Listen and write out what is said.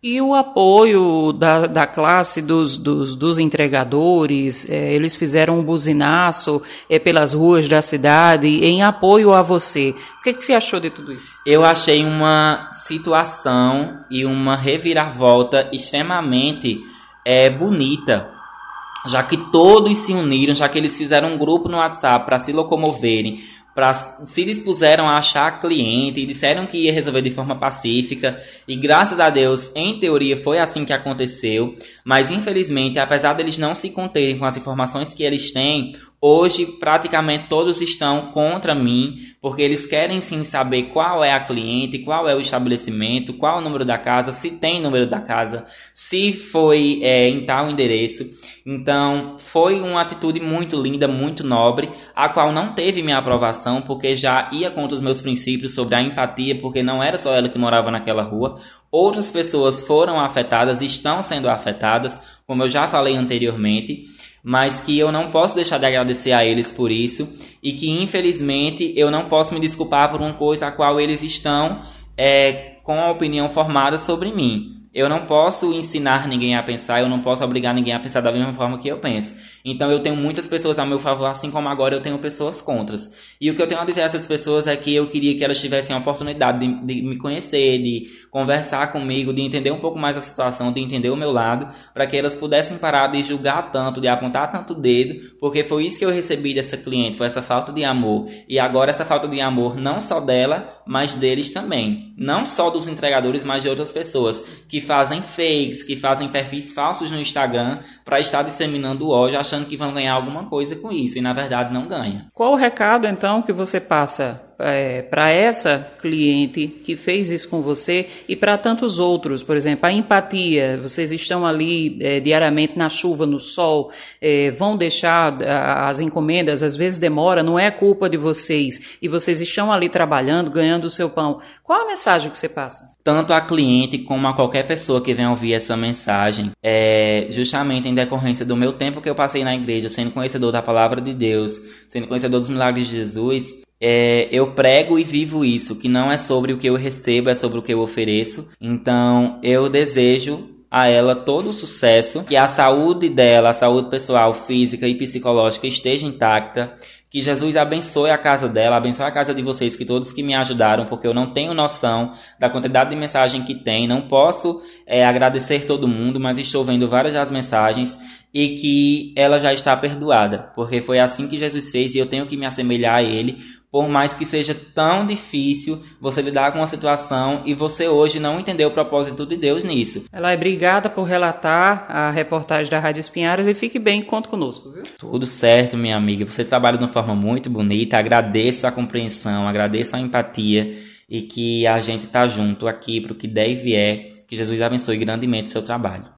E o apoio da classe dos entregadores, eles fizeram um buzinaço pelas ruas da cidade em apoio a você. O que você achou de tudo isso? Eu achei uma situação e uma reviravolta extremamente bonita, já que todos se uniram, já que eles fizeram um grupo no WhatsApp para se locomoverem, se dispuseram a achar cliente e disseram que ia resolver de forma pacífica, e graças a Deus, em teoria, foi assim que aconteceu, mas infelizmente, apesar deles não se conterem com as informações que eles têm, hoje praticamente todos estão contra mim, porque eles querem sim saber qual é a cliente, qual é o estabelecimento, qual é o número da casa, se tem número da casa, se foi em tal endereço. Então foi uma atitude muito linda, muito nobre, a qual não teve minha aprovação, porque já ia contra os meus princípios sobre a empatia, porque não era só ela que morava naquela rua. Outras pessoas foram afetadas, estão sendo afetadas, como eu já falei anteriormente, mas que eu não posso deixar de agradecer a eles por isso, e que infelizmente eu não posso me desculpar por uma coisa a qual eles estão com a opinião formada sobre mim. Eu não posso ensinar ninguém a pensar, eu não posso obrigar ninguém a pensar da mesma forma que eu penso. Então eu tenho muitas pessoas a meu favor, assim como agora eu tenho pessoas contras. E o que eu tenho a dizer a essas pessoas é que eu queria que elas tivessem a oportunidade de me conhecer, de conversar comigo, de entender um pouco mais a situação, de entender o meu lado, para que elas pudessem parar de julgar tanto, de apontar tanto o dedo, porque foi isso que eu recebi dessa cliente, foi essa falta de amor. E agora essa falta de amor não só dela, mas deles também. Não só dos entregadores, mas de outras pessoas que fazem fakes, que fazem perfis falsos no Instagram para estar disseminando ódio, achando que vão ganhar alguma coisa com isso, e na verdade não ganha. Qual o recado então que você passa para essa cliente que fez isso com você e para tantos outros? Por exemplo, a empatia, vocês estão ali diariamente na chuva, no sol, vão deixar as encomendas, às vezes demora, não é culpa de vocês, e vocês estão ali trabalhando, ganhando o seu pão. Qual a mensagem que você passa? Tanto a cliente como a qualquer pessoa que venha ouvir essa mensagem, justamente em decorrência do meu tempo que eu passei na igreja, sendo conhecedor da palavra de Deus, sendo conhecedor dos milagres de Jesus, eu prego e vivo isso, que não é sobre o que eu recebo, é sobre o que eu ofereço. Então eu desejo a ela todo o sucesso, que a saúde dela, a saúde pessoal, física e psicológica esteja intacta, que Jesus abençoe a casa dela, abençoe a casa de vocês, que todos que me ajudaram, porque eu não tenho noção da quantidade de mensagem que tem, não posso agradecer todo mundo, mas estou vendo várias das mensagens, e que ela já está perdoada, porque foi assim que Jesus fez e eu tenho que me assemelhar a ele, por mais que seja tão difícil você lidar com uma situação e você hoje não entender o propósito de Deus nisso. Ela obrigada por relatar a reportagem da Rádio Espinharas e fique bem, conta conosco, viu? Tudo certo, minha amiga. Você trabalha de uma forma muito bonita, agradeço a compreensão, agradeço a empatia e que a gente tá junto aqui pro que der e vier. Que Jesus abençoe grandemente o seu trabalho.